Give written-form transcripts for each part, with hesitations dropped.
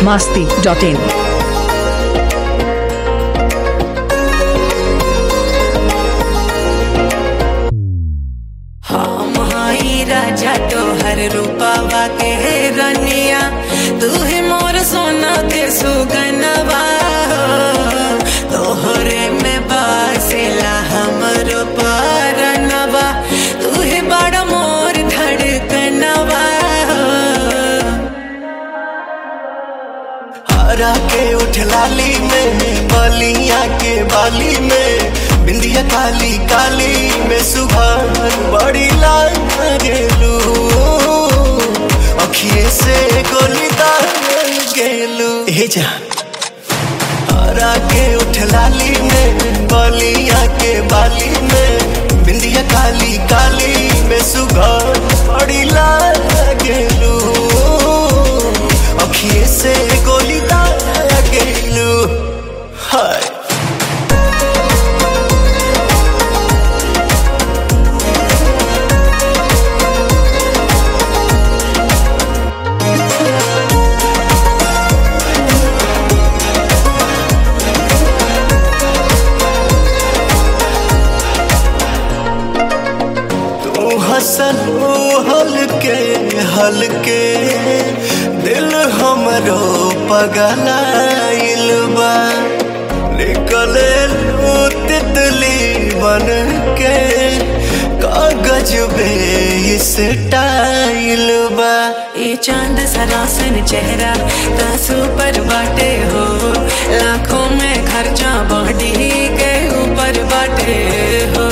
biharmasti.in। राजा तोहर रूपावा के रनिया तू ही मोर सोना के सुगनवा तोहरे में बासेला हमरो परनवा तू ही बड़ा मोर धड़कनवा। हरा के उठ लाली में बलिया के बाली में बिंदिया काली काली में सुबह बड़ी लाल गेलू अखिए से गोली दार गेलू हे जा। हरा के उठ लाली में बलिया के बाली में बिंदिया काली काली में सुबह बड़ी लाल गेलू अखिए से गोली दार गेलू। हाय हल्के हल्के दिल हमरो पगलाइल बा निकले तितली बन के कागज बे स्टाइल बा। ये चांद सरासन चेहरा तासु पर बाटे हो लाखों में खर्चा बॉडी के ऊपर बाटे हो।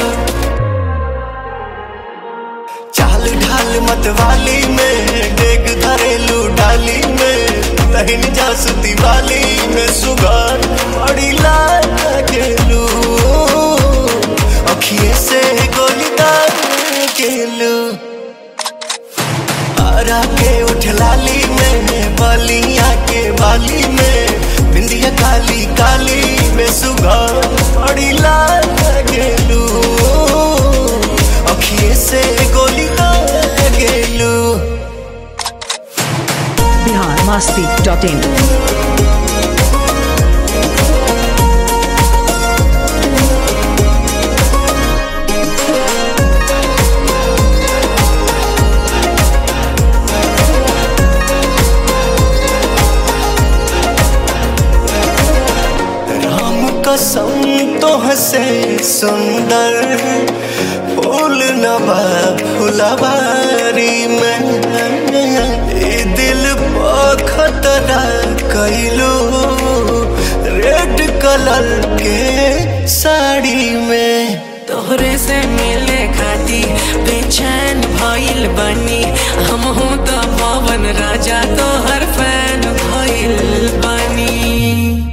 ढाल मतवाली में डेग धरेलू डाली में तहिन जासुती वाली में सुगार बड़ी लाल गेलू अखिए से गोली दार गेलू। हरा के उठ लाली में बलिया के बाली में बिंदिया काली काली में सुगार बड़ी लाल गेलू अखिए से गोली biharmasti.in। राम कसम तोहसे सुंदर फूल नवा फुलवारी में दिल खतरा कैलू रेड कलर के साड़ी में। तोहरे से मिले खाती बेचैन भइल बनी हम हूँ तो पवन राजा तोहर फैन भइल बनी।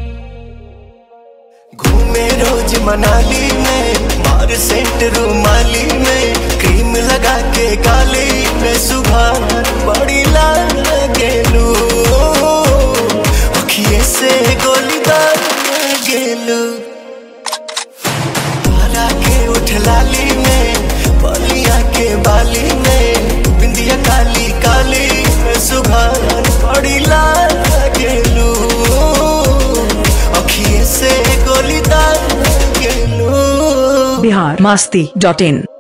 घूमे रोज मनाली में मार सेंट रुमाली में क्रीम लगा के गाली में सुबह बड़ी लाल गेलू अखिए से गोली दार गेलू। हरा के उठ लाली में बलिया के बाली में बिंदिया काली काली में सुबह बड़ी लाल गेलू अखिए से गोली दार गेलू। biharmasti.in।